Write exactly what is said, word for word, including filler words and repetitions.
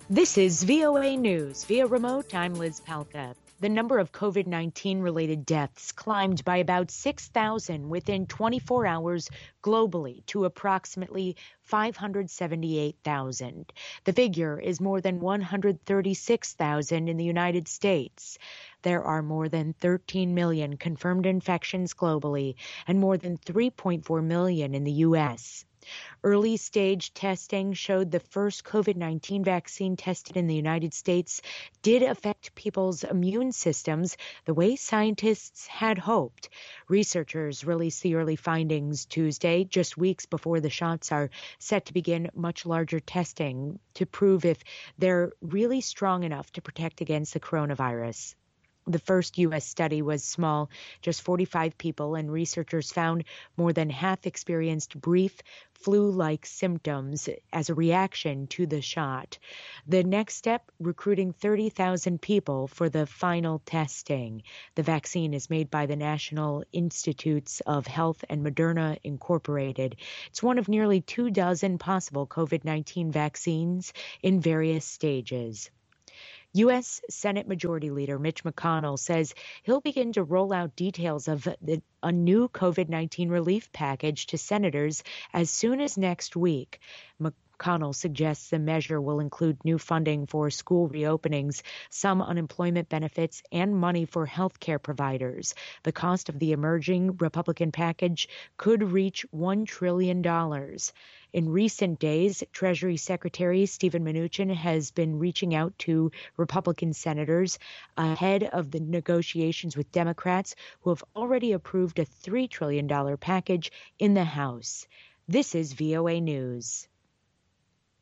This is V O A News. Via remote, I'm Liz Palka. The number of COVID nineteen related deaths climbed by about six thousand within twenty-four hours globally to approximately five hundred seventy-eight thousand. The figure is more than one hundred thirty-six thousand in the United States. There are more than thirteen million confirmed infections globally and more than three point four million in the U S. Early stage testing showed the first COVID nineteen vaccine tested in the United States did affect people's immune systems the way scientists had hoped. Researchers released the early findings Tuesday, just weeks before the shots are set to begin much larger testing to prove if they're really strong enough to protect against the coronavirus. The first U S study was small, just forty-five people, and researchers found more than half experienced brief flu-like symptoms as a reaction to the shot. The next step, recruiting thirty thousand people for the final testing. The vaccine is made by the National Institutes of Health and Moderna Incorporated. It's one of nearly two dozen possible COVID nineteen vaccines in various stages. U S. Senate Majority Leader Mitch McConnell says he'll begin to roll out details of the, a new COVID nineteen relief package to senators as soon as next week. McConnell suggests the measure will include new funding for school reopenings, some unemployment benefits, and money for health care providers. The cost of the emerging Republican package could reach one trillion dollars. In recent days, Treasury Secretary Steven Mnuchin has been reaching out to Republican senators ahead of the negotiations with Democrats, who have already approved a three trillion dollars package in the House. This is V O A News.